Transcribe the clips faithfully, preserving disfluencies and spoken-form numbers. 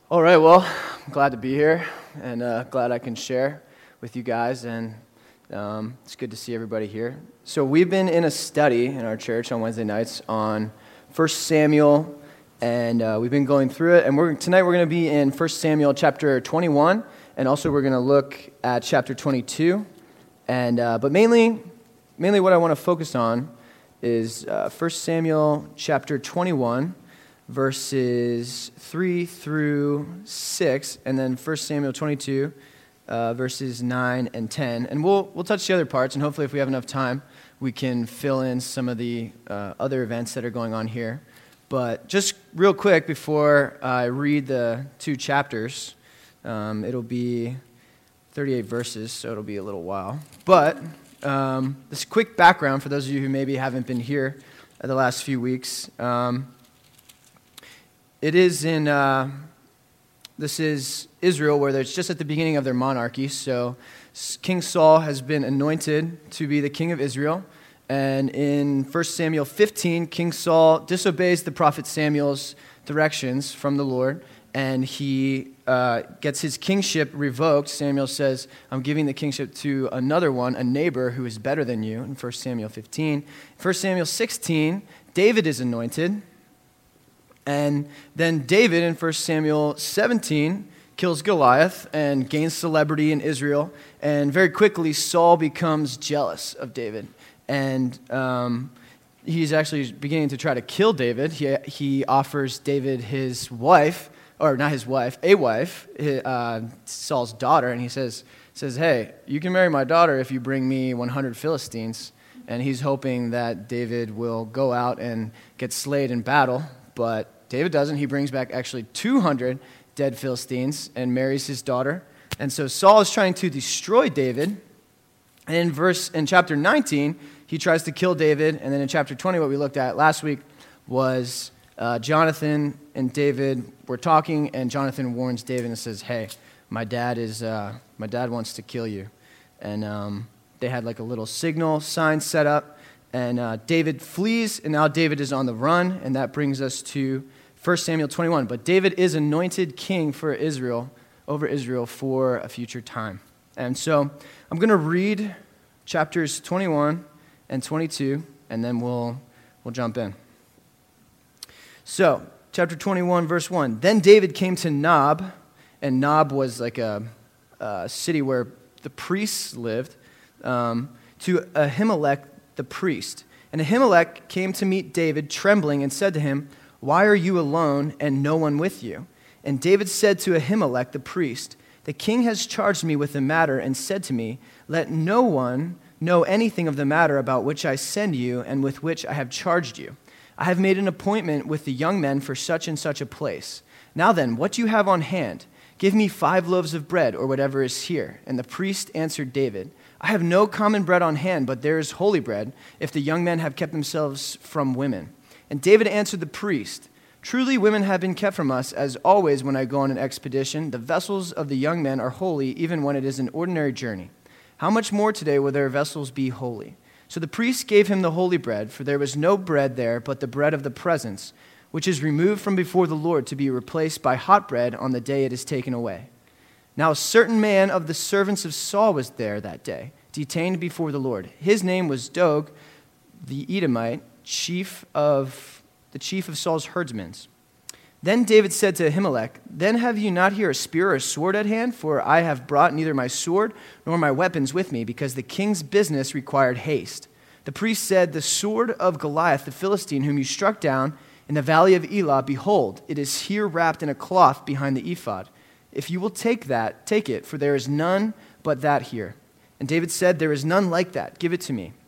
All right, well, I'm glad to be here and uh, glad I can share with you guys, and um, it's good to see everybody here. So we've been in a study in our church on Wednesday nights on First Samuel, and uh, we've been going through it, and we're tonight we're going to be in First Samuel chapter twenty-one, and also we're going to look at chapter twenty-two, and uh, but mainly, mainly what I want to focus on is uh, First Samuel chapter twenty-one, verses three through six, and then First Samuel twenty-two, uh, verses nine and ten. And we'll we'll touch the other parts, and hopefully if we have enough time, we can fill in some of the uh, other events that are going on here. But just real quick before I read the two chapters, um, it'll be thirty-eight verses, so it'll be a little while. But um, this quick background for those of you who maybe haven't been here the last few weeks. Um, It is in, uh, this is Israel, where it's just at the beginning of their monarchy. So King Saul has been anointed to be the king of Israel. And in First Samuel fifteen, King Saul disobeys the prophet Samuel's directions from the Lord, and he uh, gets his kingship revoked. Samuel says, I'm giving the kingship to another one, a neighbor who is better than you, in First Samuel fifteen. First Samuel sixteen, David is anointed. And then David in First Samuel seventeen kills Goliath and gains celebrity in Israel. And very quickly, Saul becomes jealous of David. And um, he's actually beginning to try to kill David. He, he offers David his wife, or not his wife, a wife, uh, Saul's daughter. And he says, says, hey, you can marry my daughter if you bring me one hundred Philistines. And he's hoping that David will go out and get slayed in battle. But David doesn't. He brings back actually two hundred dead Philistines and marries his daughter. And so Saul is trying to destroy David. And in verse in chapter nineteen, he tries to kill David. And then in chapter twenty, what we looked at last week was uh, Jonathan and David were talking, and Jonathan warns David and says, "Hey, my dad is uh, my dad wants to kill you." And um, they had like a little signal sign set up. And uh, David flees, and now David is on the run, and that brings us to First Samuel twenty-one. But David is anointed king for Israel, over Israel for a future time. And so I'm going to read chapters twenty-one and twenty-two, and then we'll we'll jump in. So, chapter twenty-one, verse one. Then David came to Nob, and Nob was like a, a city where the priests lived, um, to Ahimelech, the priest. And Ahimelech came to meet David trembling and said to him, why are you alone and no one with you? And David said to Ahimelech the priest, the king has charged me with the matter and said to me, let no one know anything of the matter about which I send you and with which I have charged you. I have made an appointment with the young men for such and such a place. Now then, what do you have on hand? Give me five loaves of bread or whatever is here. And the priest answered David, I have no common bread on hand, but there is holy bread, if the young men have kept themselves from women. And David answered the priest, truly women have been kept from us, as always when I go on an expedition. The vessels of the young men are holy, even when it is an ordinary journey. How much more today will their vessels be holy? So the priest gave him the holy bread, for there was no bread there but the bread of the presence, which is removed from before the Lord to be replaced by hot bread on the day it is taken away. Now a certain man of the servants of Saul was there that day, detained before the Lord. His name was Doeg, the Edomite, chief of the chief of Saul's herdsmen. Then David said to Ahimelech, then have you not here a spear or a sword at hand? For I have brought neither my sword nor my weapons with me, because the king's business required haste. The priest said, the sword of Goliath, the Philistine, whom you struck down in the valley of Elah, behold, it is here wrapped in a cloth behind the ephod. If you will take that, take it, for there is none but that here. And David said, there is none like that. Give it to me.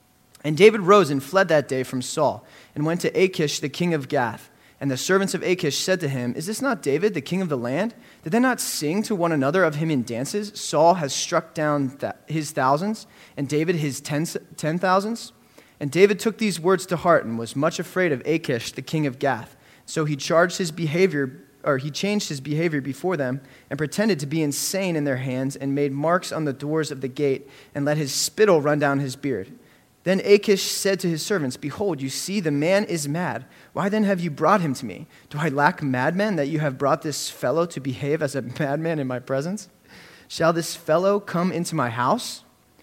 And David rose and fled that day from Saul, and went to Achish, the king of Gath. And the servants of Achish said to him, is this not David, the king of the land? Did they not sing to one another of him in dances? Saul has struck down th- his thousands, and David his ten, ten thousands. And David took these words to heart, and was much afraid of Achish, the king of Gath. So he charged his behavior or he changed his behavior before them and pretended to be insane in their hands and made marks on the doors of the gate and let his spittle run down his beard. Then Achish said to his servants, behold, you see the man is mad. Why then have you brought him to me? Do I lack madmen that you have brought this fellow to behave as a madman in my presence? Shall this fellow come into my house?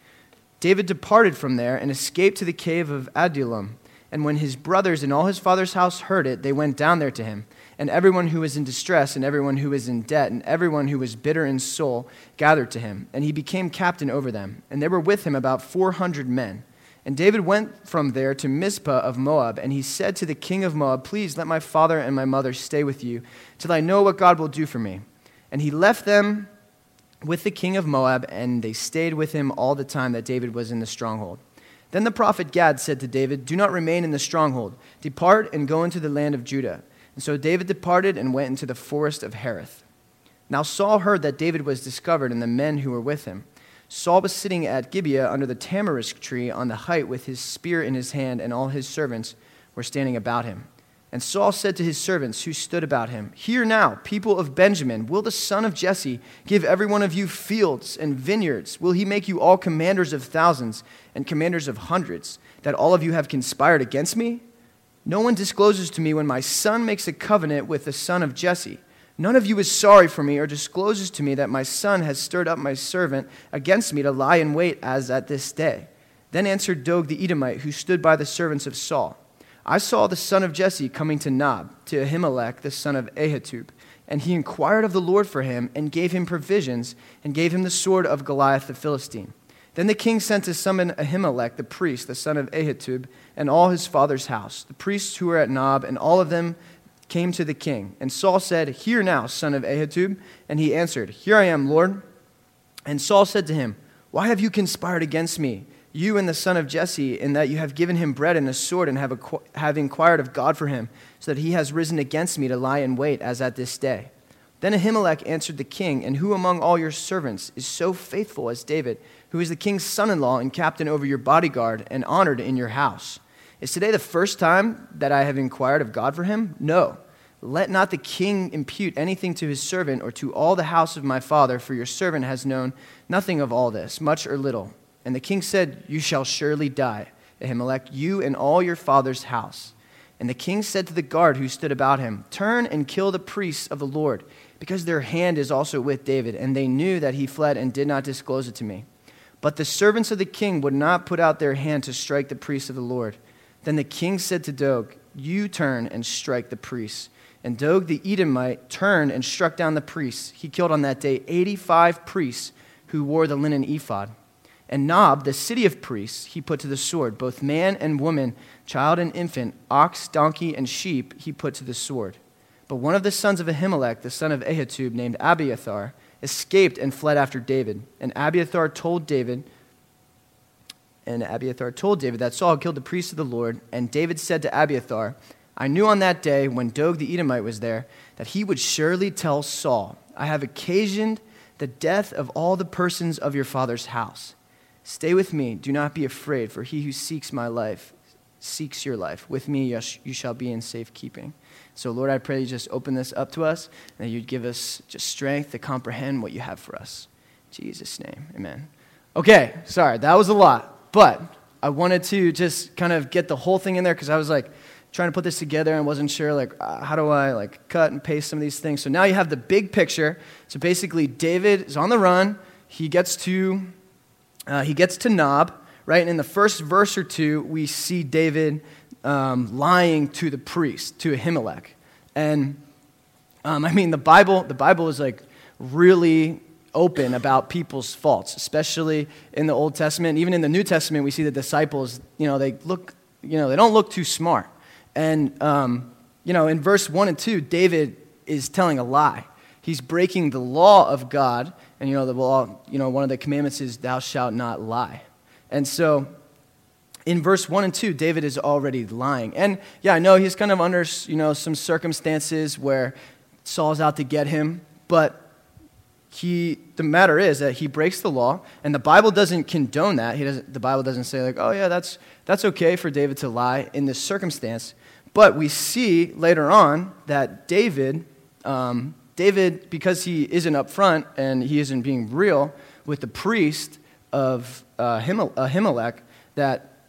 David departed from there and escaped to the cave of Adullam. And when his brothers and all his father's house heard it, they went down there to him. And everyone who was in distress, and everyone who was in debt, and everyone who was bitter in soul gathered to him. And he became captain over them. And there were with him about four hundred men. And David went from there to Mizpah of Moab, and he said to the king of Moab, please let my father and my mother stay with you, till I know what God will do for me. And he left them with the king of Moab, and they stayed with him all the time that David was in the stronghold. Then the prophet Gad said to David, do not remain in the stronghold. Depart and go into the land of Judah. And so David departed and went into the forest of Hereth. Now Saul heard that David was discovered and the men who were with him. Saul was sitting at Gibeah under the tamarisk tree on the height with his spear in his hand, and all his servants were standing about him. And Saul said to his servants who stood about him, hear now, people of Benjamin, will the son of Jesse give every one of you fields and vineyards? Will he make you all commanders of thousands and commanders of hundreds, that all of you have conspired against me? No one discloses to me when my son makes a covenant with the son of Jesse. None of you is sorry for me or discloses to me that my son has stirred up my servant against me to lie in wait as at this day. Then answered Doeg the Edomite, who stood by the servants of Saul, I saw the son of Jesse coming to Nob, to Ahimelech the son of Ahitub, and he inquired of the Lord for him, and gave him provisions, and gave him the sword of Goliath the Philistine. Then the king sent to summon Ahimelech the priest, the son of Ahitub, and all his father's house, the priests who were at Nob, and all of them came to the king. And Saul said, hear now, son of Ahitub. And he answered, here I am, Lord. And Saul said to him, why have you conspired against me, you and the son of Jesse, in that you have given him bread and a sword, and have, acqu- have inquired of God for him, so that he has risen against me to lie in wait, as at this day? Then Ahimelech answered the king, and who among all your servants is so faithful as David, who is the king's son-in-law and captain over your bodyguard, and honored in your house? Is today the first time that I have inquired of God for him? No. Let not the king impute anything to his servant or to all the house of my father, for your servant has known nothing of all this, much or little. And the king said, you shall surely die, Ahimelech, you and all your father's house. And the king said to the guard who stood about him, turn and kill the priests of the Lord, because their hand is also with David, and they knew that he fled and did not disclose it to me. But the servants of the king would not put out their hand to strike the priests of the Lord. Then the king said to Doeg, you turn and strike the priests. And Doeg the Edomite turned and struck down the priests. He killed on that day eighty-five priests who wore the linen ephod. And Nob, the city of priests, he put to the sword. Both man and woman, child and infant, ox, donkey, and sheep, he put to the sword. But one of the sons of Ahimelech, the son of Ahitub, named Abiathar, escaped and fled after David. And Abiathar told David, And Abiathar told David that Saul had killed the priests of the Lord. And David said to Abiathar, I knew on that day when Doeg the Edomite was there that he would surely tell Saul, I have occasioned the death of all the persons of your father's house. Stay with me, do not be afraid, for he who seeks my life seeks your life. With me you shall be in safekeeping. So Lord, I pray you just open this up to us, and that you'd give us just strength to comprehend what you have for us. In Jesus' name, amen. Okay, sorry, that was a lot, but I wanted to just kind of get the whole thing in there, because I was like trying to put this together and wasn't sure, like, uh, how do I like cut and paste some of these things? So now you have the big picture. So basically, David is on the run. He gets to uh, he gets to Nob, right? And in the first verse or two, we see David um, lying to the priest, to Ahimelech. And um, I mean, the Bible, the Bible is like really open about people's faults, especially in the Old Testament. Even in the New Testament, we see the disciples, you know, they look, you know, they don't look too smart. And, um, you know, in verse one and two, David is telling a lie. He's breaking the law of God. And, you know, the law, you know, one of the commandments is thou shalt not lie. And so in verse one and two, David is already lying. And, yeah, I know he's kind of under, you know, some circumstances where Saul's out to get him. But he, the matter is that he breaks the law. And the Bible doesn't condone that. He doesn't, the Bible doesn't say, like, oh, yeah, that's that's okay for David to lie in this circumstance. But we see later on that David, um, David, because he isn't upfront and he isn't being real with the priest of uh, Ahimelech, that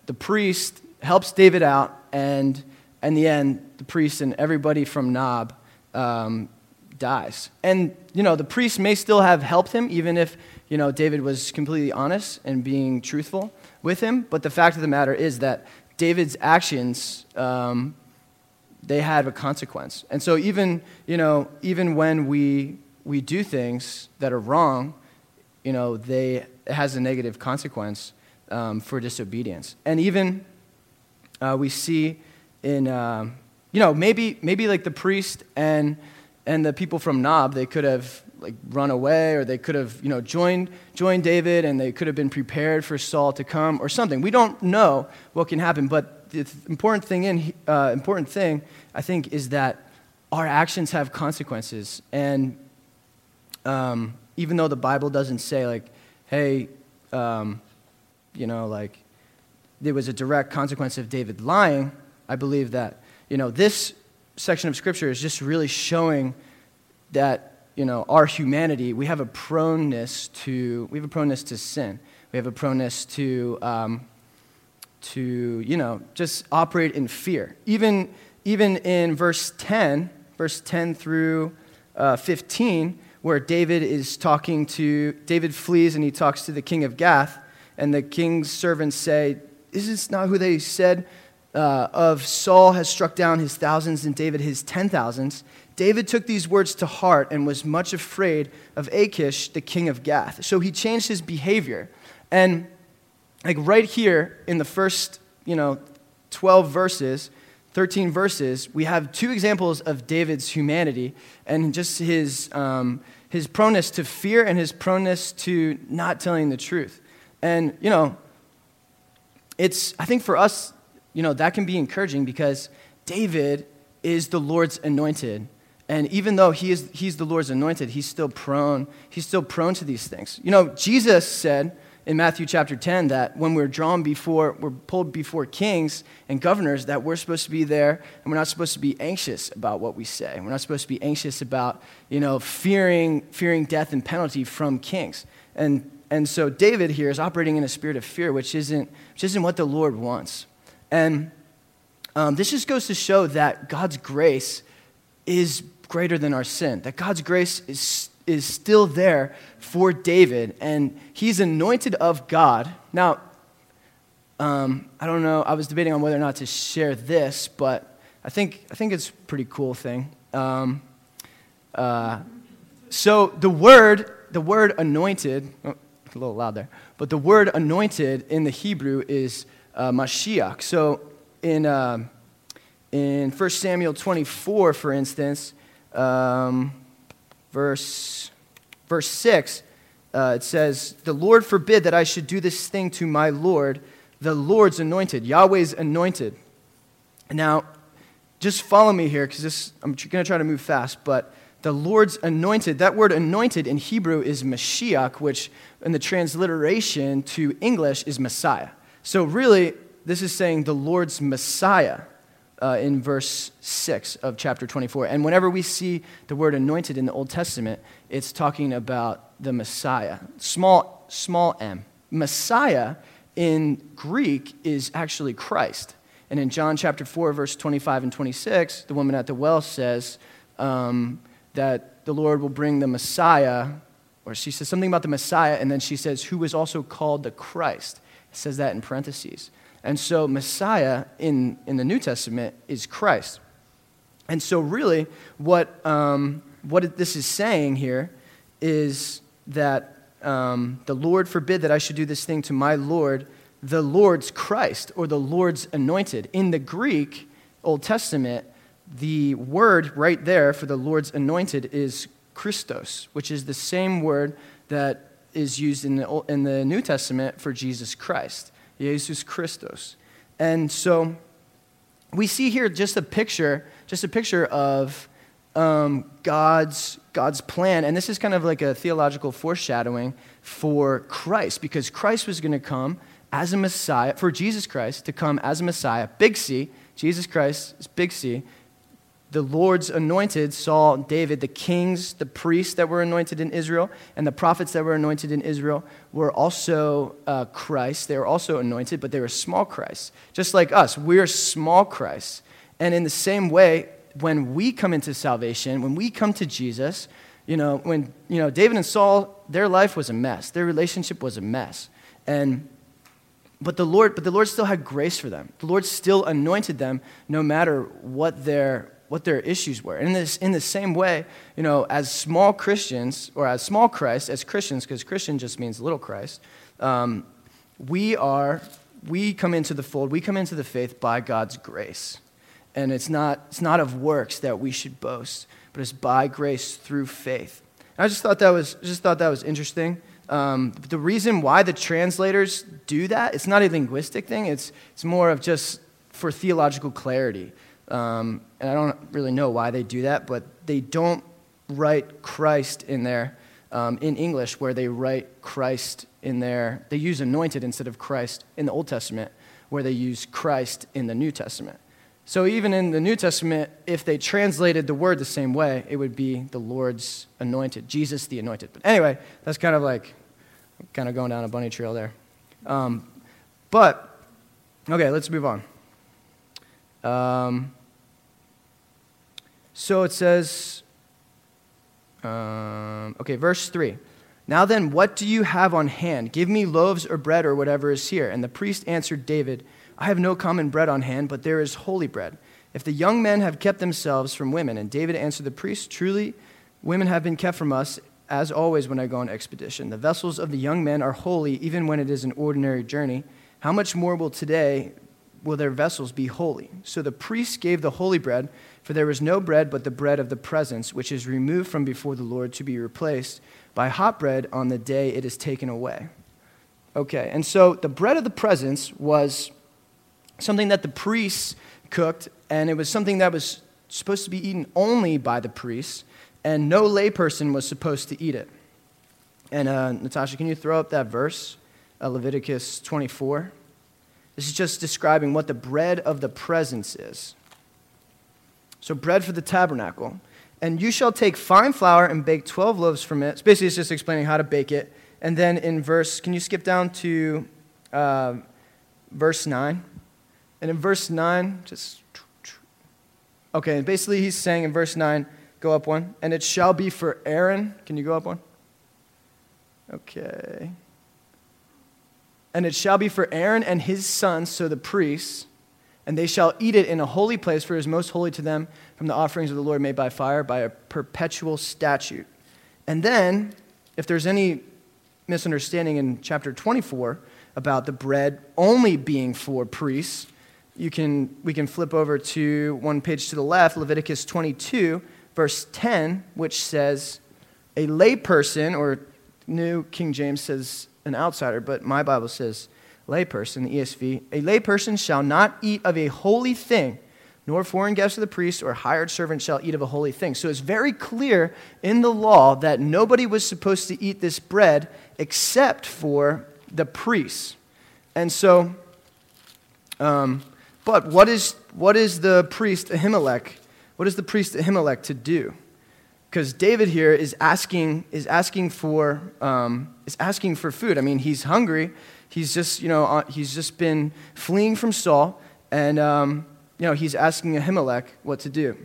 the priest helps David out, and in the end, the priest and everybody from Nob um, dies. And, you know, the priest may still have helped him, even if, you know, David was completely honest and being truthful with him. But the fact of the matter is that David's actions, um, they had a consequence. And so even, you know, even when we we do things that are wrong, you know, they it has a negative consequence um, for disobedience. And even uh, we see in, um, you know, maybe maybe like the priest and and the people from Nob, they could have like run away, or they could have, you know, joined joined David, and they could have been prepared for Saul to come or something. We don't know what can happen, but the important thing in uh, important thing I think is that our actions have consequences, and um, even though the Bible doesn't say like, hey, um, you know, like there was a direct consequence of David lying, I believe that, you know, this section of Scripture is just really showing that, you know, our humanity, we have a proneness to, we have a proneness to sin. We have a proneness to, um, to, you know, just operate in fear. Even, even in verse ten, verse ten through uh, fifteen, where David is talking to, David flees and he talks to the king of Gath, and the king's servants say, is this not who they said uh, of Saul has struck down his thousands and David his ten thousands? David took these words to heart and was much afraid of Achish, the king of Gath. So he changed his behavior. And like right here in the first, you know, twelve verses, thirteen verses, we have two examples of David's humanity and just his um, his proneness to fear and his proneness to not telling the truth. And, you know, it's, I think for us, you know, that can be encouraging because David is the Lord's anointed. And even though he is he's the Lord's anointed, he's still prone, he's still prone to these things. You know, Jesus said in Matthew chapter ten that when we're drawn before, we're pulled before kings and governors, that we're supposed to be there and we're not supposed to be anxious about what we say. We're not supposed to be anxious about, you know, fearing fearing death and penalty from kings. And and so David here is operating in a spirit of fear, which isn't which isn't what the Lord wants. And um, this just goes to show that God's grace is greater than our sin, that God's grace is is still there for David, and he's anointed of God. Now, um, I don't know, I was debating on whether or not to share this, but I think I think it's a pretty cool thing. Um, uh, so the word, the word anointed, oh, a little loud there, but the word anointed in the Hebrew is uh, Mashiach. So in uh, in First Samuel twenty-four, for instance, um, verse verse six, uh, it says, "The Lord forbid that I should do this thing to my Lord, the Lord's anointed," Yahweh's anointed. Now, just follow me here, because this I'm going to try to move fast, but the Lord's anointed, that word anointed in Hebrew is Mashiach, which in the transliteration to English is Messiah. So really, this is saying the Lord's Messiah uh, in verse six of chapter twenty-four. And whenever we see the word anointed in the Old Testament, it's talking about the Messiah, small, small m. Messiah in Greek is actually Christ. And in John chapter four, verse twenty-five and twenty-six, the woman at the well says um, that the Lord will bring the Messiah, or she says something about the Messiah, and then she says, who is also called the Christ. It says that in parentheses. And so Messiah in, in the New Testament is Christ. And so really what, um, what this is saying here is that um, the Lord forbid that I should do this thing to my Lord, the Lord's Christ, or the Lord's anointed. In the Greek, Old Testament, the word right there for the Lord's anointed is Christos, which is the same word that is used in the, in the New Testament for Jesus Christ, Jesus Christos. And so we see here just a picture, just a picture of um, God's God's plan, and this is kind of like a theological foreshadowing for Christ, because Christ was going to come as a Messiah, for Jesus Christ to come as a Messiah, big C, Jesus Christ is big C, the Lord's anointed, Saul, David, the kings, the priests that were anointed in Israel, and the prophets that were anointed in Israel were also uh, Christ. They were also anointed, but they were small Christ. Just like us, we're small Christ. And in the same way, when we come into salvation, when we come to Jesus, you know, when, you know, David and Saul, their life was a mess. Their relationship was a mess. And But the Lord, but the Lord still had grace for them. The Lord still anointed them, no matter what their what their issues were. And in this, in the same way, you know, as small Christians or as small Christ, as Christians, because Christian just means little Christ, um, we are we come into the fold. We come into the faith by God's grace, and it's not it's not of works that we should boast, but it's by grace through faith. And I just thought that was just thought that was interesting. Um, the reason why the translators do that, it's not a linguistic thing. It's it's more of just for theological clarity. Um, and I don't really know why they do that, but they don't write Christ in there um, in English where they write Christ in there. They use anointed instead of Christ in the Old Testament, where they use Christ in the New Testament. So even in the New Testament, if they translated the word the same way, it would be the Lord's anointed, Jesus the anointed. But anyway, that's kind of like, kind of going down a bunny trail there. Um, but, okay, let's move on. Um, so it says, um, okay, verse three. Now then, what do you have on hand? Give me loaves or bread or whatever is here. And the priest answered David, I have no common bread on hand, but there is holy bread. If the young men have kept themselves from women, and David answered the priest, truly, women have been kept from us, as always when I go on expedition. The vessels of the young men are holy, even when it is an ordinary journey. How much more will today, will their vessels be holy? So the priest gave the holy bread, for there was no bread but the bread of the presence, which is removed from before the Lord to be replaced by hot bread on the day it is taken away. Okay, and so the bread of the presence was something that the priests cooked, and it was something that was supposed to be eaten only by the priests, and no layperson was supposed to eat it. And uh, Natasha, can you throw up that verse, uh, Leviticus twenty-four? This is just describing what the bread of the presence is. So bread for the tabernacle. And you shall take fine flour and bake twelve loaves from it. So basically, it's just explaining how to bake it. And then in verse, can you skip down to uh, verse nine? And in verse nine, just, okay, and basically he's saying in verse nine, go up one, and it shall be for Aaron. Can you go up one? Okay. And it shall be for Aaron and his sons, so the priests, and they shall eat it in a holy place, for it is most holy to them from the offerings of the Lord made by fire, by a perpetual statute. And then, if there's any misunderstanding in chapter twenty-four about the bread only being for priests, you can we can flip over to one page to the left, Leviticus twenty-two, verse ten, which says, a layperson, or New King James says an outsider, but my Bible says layperson, the E S V, a layperson shall not eat of a holy thing, nor foreign guest of the priest or hired servant shall eat of a holy thing. So it's very clear in the law that nobody was supposed to eat this bread except for the priests. And so, um, but what is what is the priest Ahimelech? What is the priest Ahimelech to do? Because David here is asking is asking for um, is asking for food. I mean, he's hungry. He's just you know uh, he's just been fleeing from Saul, and um, you know he's asking Ahimelech what to do.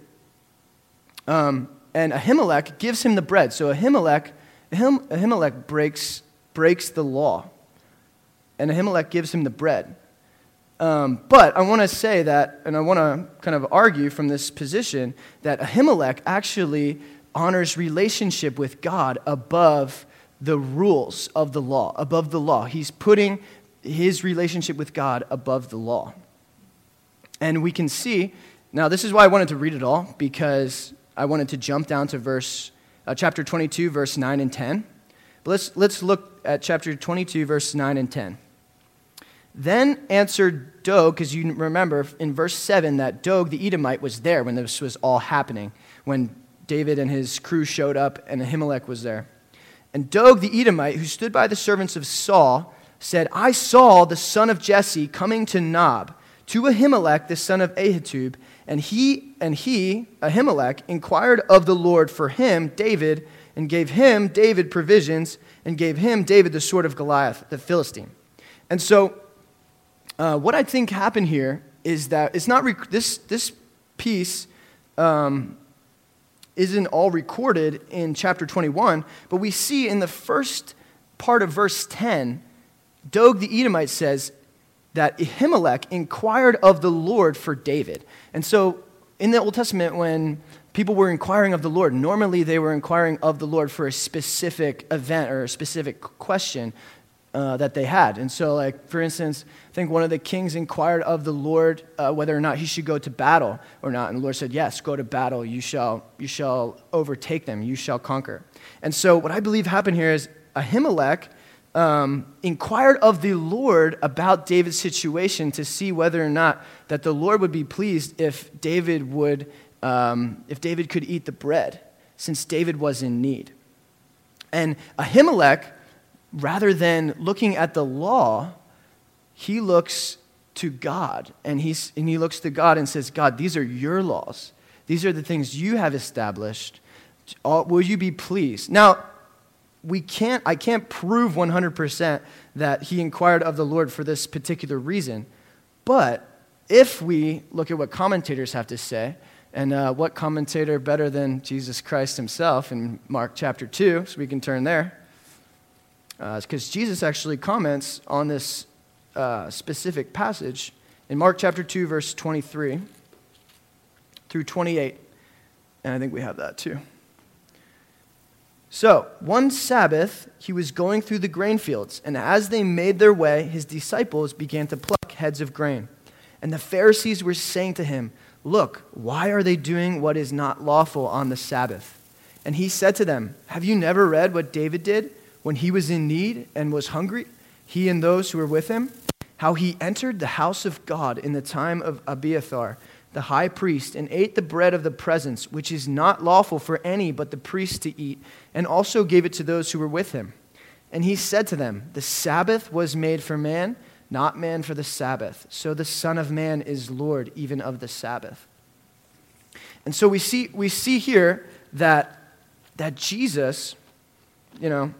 Um, and Ahimelech gives him the bread. So Ahimelech Ahim, Ahimelech breaks breaks the law, and Ahimelech gives him the bread. Um, but I want to say that, and I want to kind of argue from this position that Ahimelech actually honors relationship with God above the rules of the law, above the law. He's putting his relationship with God above the law. And we can see, now this is why I wanted to read it all, because I wanted to jump down to verse, uh, chapter twenty-two, verse nine and ten. But let's, let's look at chapter twenty-two, verse nine and ten. Then answered Doeg, because you remember in verse seven that Doeg the Edomite was there when this was all happening, when David and his crew showed up and Ahimelech was there. And Doeg the Edomite, who stood by the servants of Saul, said, I saw the son of Jesse coming to Nob, to Ahimelech the son of Ahitub, And he, and he, Ahimelech, inquired of the Lord for him, David, and gave him, David, provisions, and gave him, David, the sword of Goliath, the Philistine. And so uh, what I think happened here is that it's not, rec- this, this piece um, isn't all recorded in chapter twenty-one, but we see in the first part of verse ten, Doeg the Edomite says that Ahimelech inquired of the Lord for David. And so in the Old Testament, when people were inquiring of the Lord, normally they were inquiring of the Lord for a specific event or a specific question uh, that they had. And so, like, for instance, I think one of the kings inquired of the Lord uh, whether or not he should go to battle or not. And the Lord said, yes, go to battle. You shall, you shall overtake them. You shall conquer. And so what I believe happened here is Ahimelech um, inquired of the Lord about David's situation to see whether or not that the Lord would be pleased if David would, um, if David could eat the bread, since David was in need. And Ahimelech, rather than looking at the law, he looks to God, and he's and he looks to God and says, God, these are your laws. These are the things you have established. Will you be pleased? Now, we can't, I can't prove one hundred percent that he inquired of the Lord for this particular reason, but if we look at what commentators have to say, and uh, what commentator better than Jesus Christ himself in Mark chapter two, so we can turn there, because uh, Jesus actually comments on this uh, specific passage in Mark chapter two, verse twenty-three through twenty-eight, and I think we have that too. So, one Sabbath, he was going through the grain fields, and as they made their way, his disciples began to pluck heads of grain. And the Pharisees were saying to him, look, why are they doing what is not lawful on the Sabbath? And he said to them, have you never read what David did when he was in need and was hungry, he and those who were with him? How he entered the house of God in the time of Abiathar, the high priest, and ate the bread of the presence, which is not lawful for any but the priest to eat, and also gave it to those who were with him. And he said to them, the Sabbath was made for man, not man for the Sabbath. So the Son of Man is Lord even of the Sabbath. And so we see we see here that that Jesus, you know,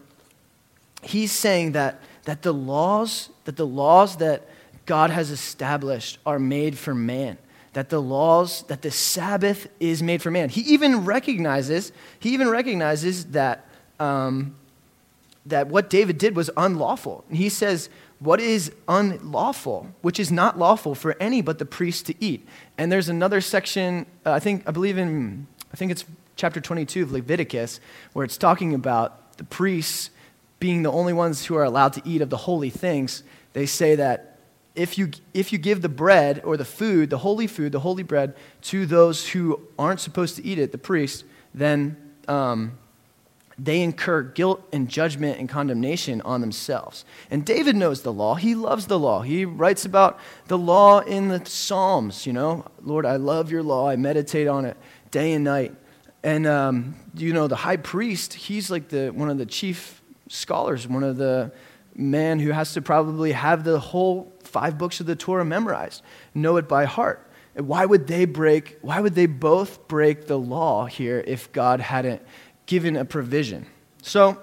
he's saying that that the laws that the laws that God has established are made for man. That the laws, that the Sabbath is made for man. He even recognizes, he even recognizes that um, that what David did was unlawful. And he says, what is unlawful, which is not lawful for any but the priest to eat. And there's another section, uh, I think, I believe in, I think it's chapter twenty-two of Leviticus, where it's talking about the priests being the only ones who are allowed to eat of the holy things. They say that If you if you give the bread or the food, the holy food, the holy bread, to those who aren't supposed to eat it, the priests, then um, they incur guilt and judgment and condemnation on themselves. And David knows the law. He loves the law. He writes about the law in the Psalms, you know. Lord, I love your law. I meditate on it day and night. And, um, you know, the high priest, he's like the one of the chief scholars, one of the men who has to probably have the whole five books of the Torah memorized, know it by heart. And why would they break, why would they both break the law here if God hadn't given a provision? So,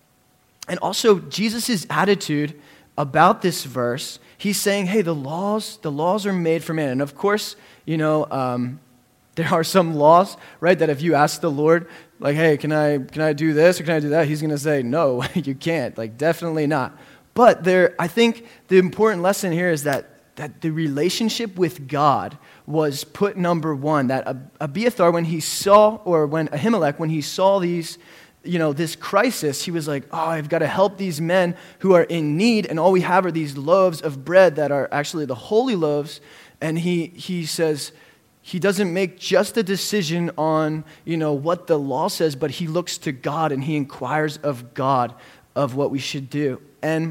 and also Jesus' attitude about this verse, he's saying, hey, the laws, the laws are made for man. And of course, you know, um, there are some laws, right, that if you ask the Lord, like, hey, can I can I do this or can I do that? He's going to say, no, you can't. Like, definitely not. But there, I think the important lesson here is that that the relationship with God was put number one. That Abiathar, when he saw, or when Ahimelech, when he saw these, you know, this crisis, he was like, oh, I've got to help these men who are in need, and all we have are these loaves of bread that are actually the holy loaves. And he he says, he doesn't make just a decision on, you know, what the law says, but he looks to God and he inquires of God of what we should do. And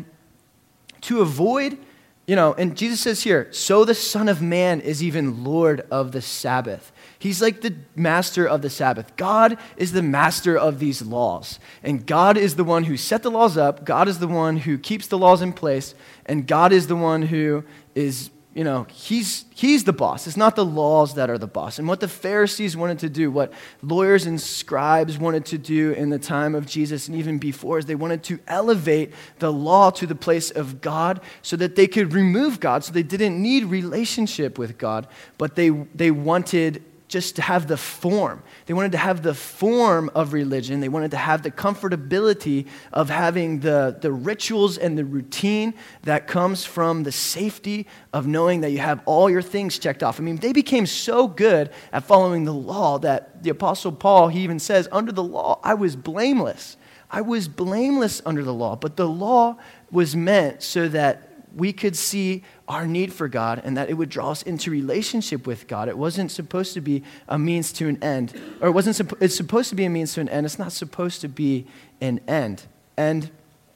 to avoid, you know, and Jesus says here, so the Son of Man is even Lord of the Sabbath. He's like the master of the Sabbath. God is the master of these laws. And God is the one who set the laws up. God is the one who keeps the laws in place. And God is the one who is, you know, he's he's the boss. It's not the laws that are the boss. And what the Pharisees wanted to do, what lawyers and scribes wanted to do in the time of Jesus and even before, is they wanted to elevate the law to the place of God so that they could remove God, so they didn't need relationship with God, but they they wanted just to have the form. They wanted to have the form of religion. They wanted to have the comfortability of having the, the rituals and the routine that comes from the safety of knowing that you have all your things checked off. I mean, they became so good at following the law that the Apostle Paul, he even says, under the law, I was blameless. I was blameless under the law. But the law was meant so that we could see our need for God and that it would draw us into relationship with God. It wasn't supposed to be a means to an end. Or it wasn't, suppo- it's supposed to be a means to an end. It's not supposed to be an end. And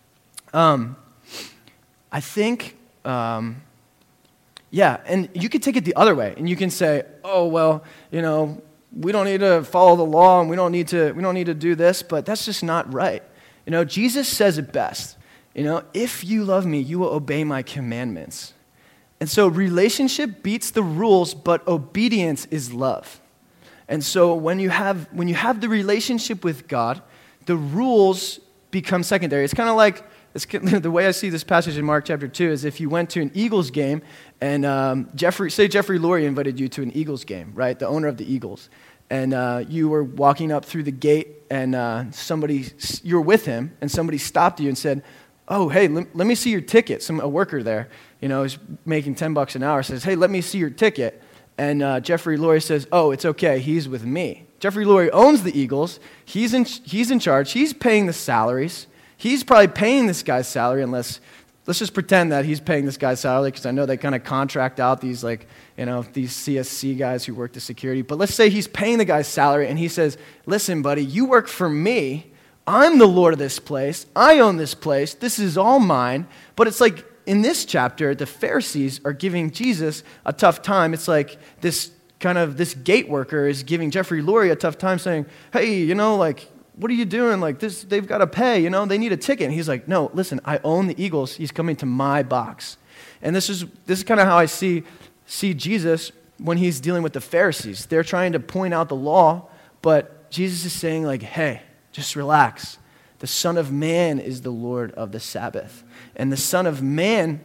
um, I think, um, yeah, and you could take it the other way. And you can say, oh, well, you know, we don't need to follow the law and we don't need to, we don't need to do this, but that's just not right. You know, Jesus says it best. You know, if you love me, you will obey my commandments. And so relationship beats the rules, but obedience is love. And so when you have when you have the relationship with God, the rules become secondary. It's kind of like, it's, the way I see this passage in Mark chapter two is if you went to an Eagles game and um, Jeffrey, say Jeffrey Lurie invited you to an Eagles game, right? The owner of the Eagles. And uh, you were walking up through the gate and uh, somebody, you were with him and somebody stopped you and said, oh, hey, let, let me see your ticket. Some a worker there, you know, is making ten bucks an hour, says, hey, let me see your ticket. And uh, Jeffrey Lurie says, oh, it's okay, he's with me. Jeffrey Lurie owns the Eagles. He's in, he's in charge. He's paying the salaries. He's probably paying this guy's salary unless, let's just pretend that he's paying this guy's salary because I know they kind of contract out these, like, you know, these C S C guys who work the security. But let's say he's paying the guy's salary and he says, listen, buddy, you work for me. I'm the Lord of this place. I own this place. This is all mine. But it's like in this chapter, the Pharisees are giving Jesus a tough time. It's like this kind of, this gate worker is giving Jeffrey Lurie a tough time saying, hey, you know, like, what are you doing? Like this, they've got to pay, you know, they need a ticket. And he's like, no, listen, I own the Eagles. He's coming to my box. And this is this is kind of how I see, see Jesus when he's dealing with the Pharisees. They're trying to point out the law, but Jesus is saying like, hey, just relax. The Son of Man is the Lord of the Sabbath. And the Son of Man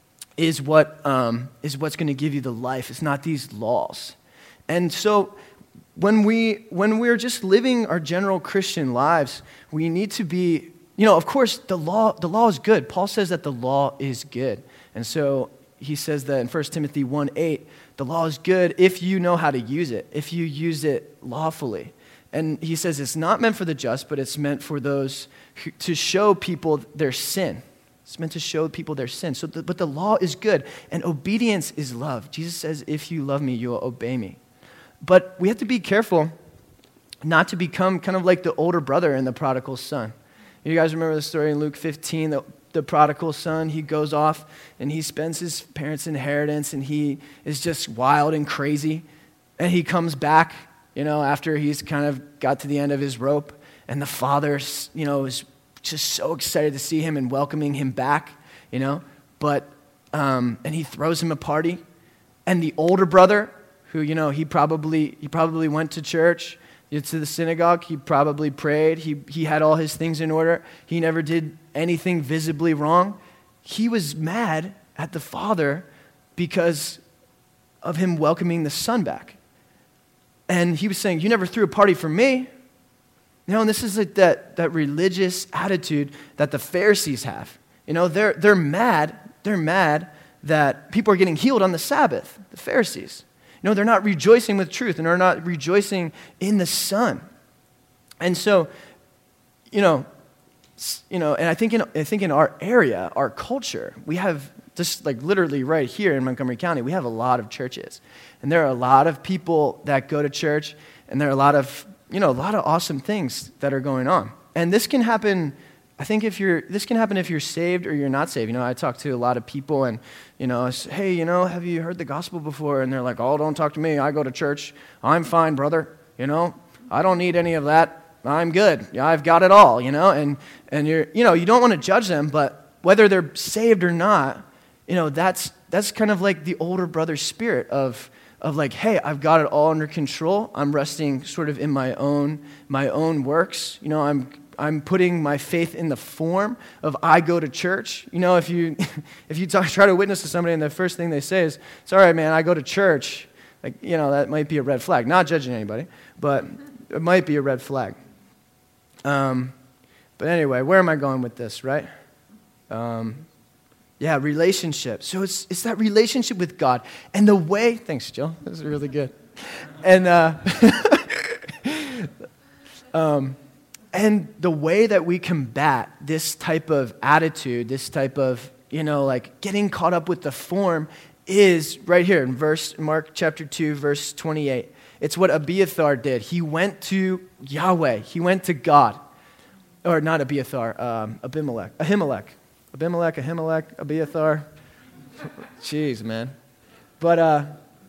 is what um, is what's going to give you the life. It's not these laws. And so when, we, when we're just living our general Christian lives, we need to be, you know, of course, the law, the law is good. Paul says that the law is good. And so he says that in First Timothy one eight, the law is good if you know how to use it, if you use it lawfully. And he says it's not meant for the just, but it's meant for those who, to show people their sin. It's meant to show people their sin. So, the, but the law is good, and obedience is love. Jesus says, if you love me, you will obey me. But we have to be careful not to become kind of like the older brother in the prodigal son. You guys remember the story in Luke fifteen, the, the prodigal son, he goes off and he spends his parents' inheritance and he is just wild and crazy. And he comes back, you know, after he's kind of got to the end of his rope, and the father, you know, is just so excited to see him and welcoming him back, you know, but, um, and he throws him a party, and the older brother, who, you know, he probably, he probably went to church, to the synagogue, he probably prayed, he, he had all his things in order, he never did anything visibly wrong, he was mad at the father because of him welcoming the son back. And he was saying, you never threw a party for me. You know, and this is like that, that religious attitude that the Pharisees have. You know, they're, they're mad, they're mad that people are getting healed on the Sabbath, the Pharisees. You know, they're not rejoicing with truth, and they're not rejoicing in the Son. And so, you know, you know, and I think in I think in our area, our culture, we have just like literally right here in Montgomery County, we have a lot of churches. And there are a lot of people that go to church, and there are a lot of, you know, a lot of awesome things that are going on. And this can happen, I think if you're, this can happen if you're saved or you're not saved. You know, I talk to a lot of people and, you know, I say, hey, you know, have you heard the gospel before? And they're like, oh, don't talk to me. I go to church. I'm fine, brother. You know, I don't need any of that. I'm good. Yeah, I've got it all, you know. And, and you're, you know, you don't want to judge them, but whether they're saved or not, you know, that's that's kind of like the older brother spirit of of like, hey, I've got it all under control. I'm resting sort of in my own my own works. You know, I'm I'm putting my faith in the form of I go to church. You know, if you if you talk, try to witness to somebody and the first thing they say is, it's all right, man, I go to church. Like, you know, that might be a red flag. Not judging anybody, but it might be a red flag. Um, but anyway, where am I going with this, right? Um, yeah, relationship. So it's it's that relationship with God. And the way, thanks, Jill. This is really good. And uh, um, and the way that we combat this type of attitude, this type of, you know, like getting caught up with the form is right here in verse Mark chapter two, verse twenty-eight. It's what Abiathar did. He went to Yahweh. He went to God. Or not Abiathar, um, Abimelech. Ahimelech. Abimelech, Ahimelech, Abiathar. Jeez, man. But uh,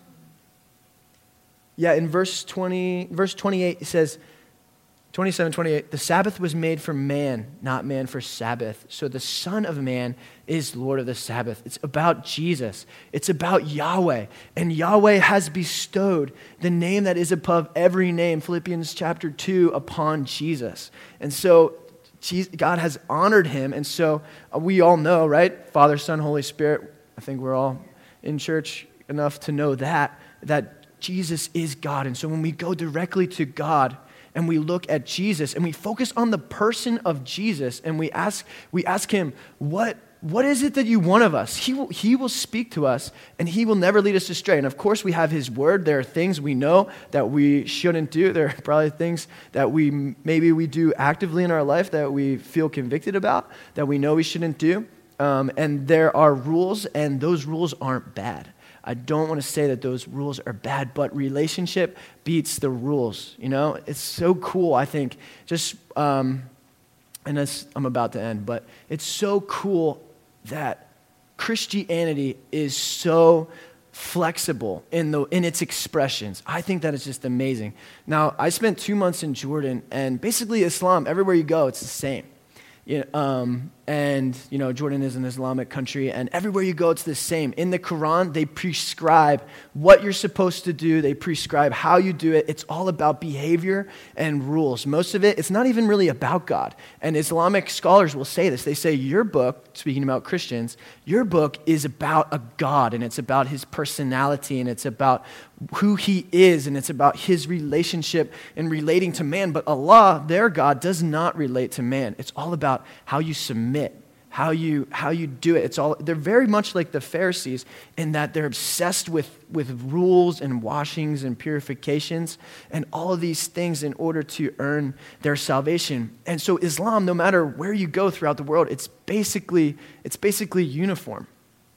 yeah, in verse twenty, verse twenty-eight, it says, twenty-seven, twenty-eight, the Sabbath was made for man, not man for Sabbath. So the Son of Man is Lord of the Sabbath. It's about Jesus. It's about Yahweh. And Yahweh has bestowed the name that is above every name, Philippians chapter two, upon Jesus. And so God has honored him. And so we all know, right? Father, Son, Holy Spirit. I think we're all in church enough to know that, that Jesus is God. And so when we go directly to God, and we look at Jesus and we focus on the person of Jesus and we ask we ask him, what, what is it that you want of us? He will, he will speak to us and he will never lead us astray. And of course we have his word. There are things we know that we shouldn't do. There are probably things that we maybe we do actively in our life that we feel convicted about, that we know we shouldn't do. Um, and there are rules, and those rules aren't bad. I don't want to say that those rules are bad, but relationship beats the rules, you know? It's so cool, I think. Just, um, and this, I'm about to end, but it's so cool that Christianity is so flexible in the in its expressions. I think that is just amazing. Now, I spent two months in Jordan, and basically Islam, everywhere you go, it's the same. You know, um, and, you know, Jordan is an Islamic country, and everywhere you go, it's the same. In the Quran, they prescribe what you're supposed to do. They prescribe how you do it. It's all about behavior and rules. Most of it, it's not even really about God. And Islamic scholars will say this. They say, your book, speaking about Christians, your book is about a God, and it's about his personality, and it's about who he is, and it's about his relationship and relating to man. But Allah, their God, does not relate to man. It's all about how you submit, how you how you do it. It's all they're very much like the Pharisees in that they're obsessed with, with rules and washings and purifications and all of these things in order to earn their salvation. And so Islam, no matter where you go throughout the world, it's basically it's basically uniform.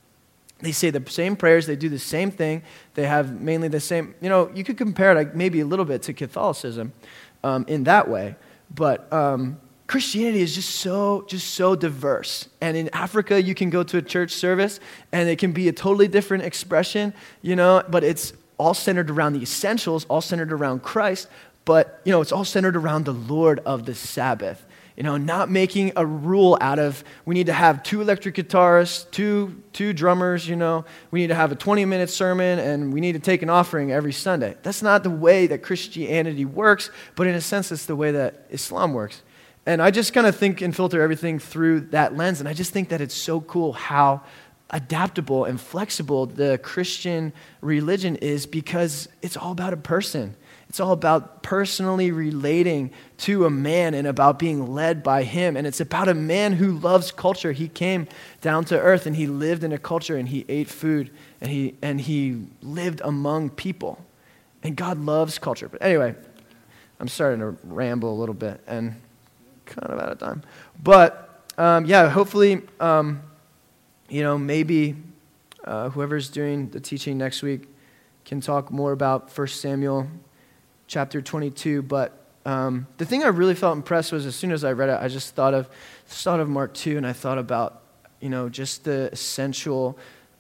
They say the same prayers, they do the same thing, they have mainly the same, you know, you could compare it like maybe a little bit to Catholicism um, in that way, but um, Christianity is just so, just so diverse. And in Africa, you can go to a church service and it can be a totally different expression, you know, but it's all centered around the essentials, all centered around Christ, but, you know, it's all centered around the Lord of the Sabbath. You know, not making a rule out of, we need to have two electric guitarists, two two drummers, you know, we need to have a twenty-minute sermon, and we need to take an offering every Sunday. That's not the way that Christianity works, but in a sense, it's the way that Islam works. And I just kind of think and filter everything through that lens, and I just think that it's so cool how adaptable and flexible the Christian religion is, because it's all about a person. It's all about personally relating to a man and about being led by him. And it's about a man who loves culture. He came down to earth and he lived in a culture and he ate food and he and he lived among people. And God loves culture. But anyway, I'm starting to ramble a little bit and kind of out of time. But um, yeah, hopefully, um, you know, maybe uh, whoever's doing the teaching next week can talk more about First Samuel chapter twenty-two, but um, the thing I really felt impressed was as soon as I read it, I just thought of just thought of Mark two, and I thought about, you know, just the essential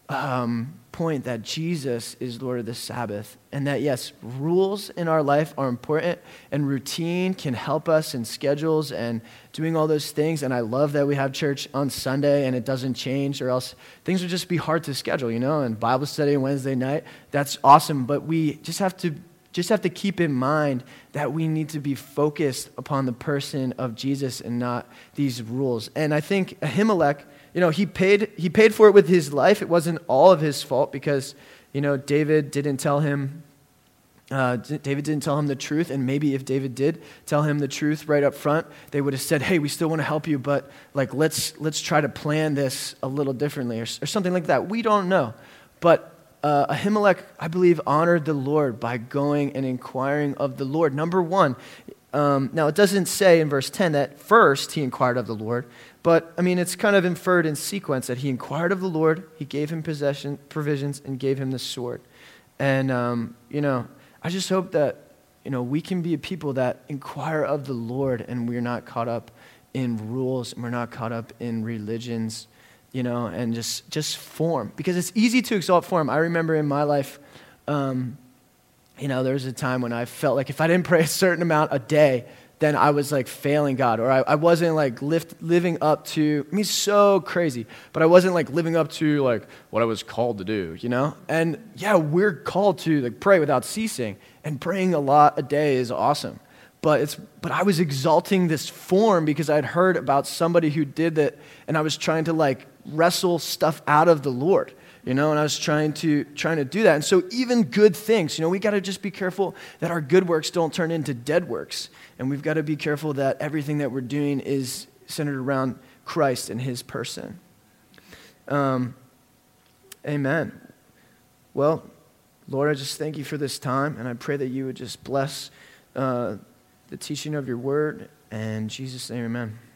um, point that Jesus is Lord of the Sabbath, and that, yes, rules in our life are important, and routine can help us in schedules and doing all those things. And I love that we have church on Sunday and it doesn't change, or else things would just be hard to schedule, you know, and Bible study Wednesday night. That's awesome, but we just have to just have to keep in mind that we need to be focused upon the person of Jesus and not these rules. And I think Ahimelech, you know, he paid he paid for it with his life. It wasn't all of his fault because, you know, David didn't tell him, uh, David didn't tell him the truth. And maybe if David did tell him the truth right up front, they would have said, hey, we still want to help you, but like let's let's try to plan this a little differently, or, or something like that. We don't know. But uh, Ahimelech, I believe, honored the Lord by going and inquiring of the Lord. Number one, um, now it doesn't say in verse ten that first he inquired of the Lord. But, I mean, it's kind of inferred in sequence that he inquired of the Lord, he gave him possession, provisions, and gave him the sword. And, um, you know, I just hope that, you know, we can be a people that inquire of the Lord and we're not caught up in rules and we're not caught up in religions, you know, and just, just form. Because it's easy to exalt form. I remember in my life, um, you know, there was a time when I felt like if I didn't pray a certain amount a day, then I was like failing God, or I, I wasn't like lift, living up to, I mean, so crazy, but I wasn't like living up to like what I was called to do, you know? And yeah, we're called to like pray without ceasing, and praying a lot a day is awesome. But it's, but I was exalting this form because I'd heard about somebody who did that, and I was trying to like wrestle stuff out of the Lord. You know, and I was trying to trying to do that. And so even good things, you know, we got to just be careful that our good works don't turn into dead works. And we've got to be careful that everything that we're doing is centered around Christ and his person. Um, amen. Well, Lord, I just thank you for this time. And I pray that you would just bless uh, the teaching of your word. And in Jesus' name, amen.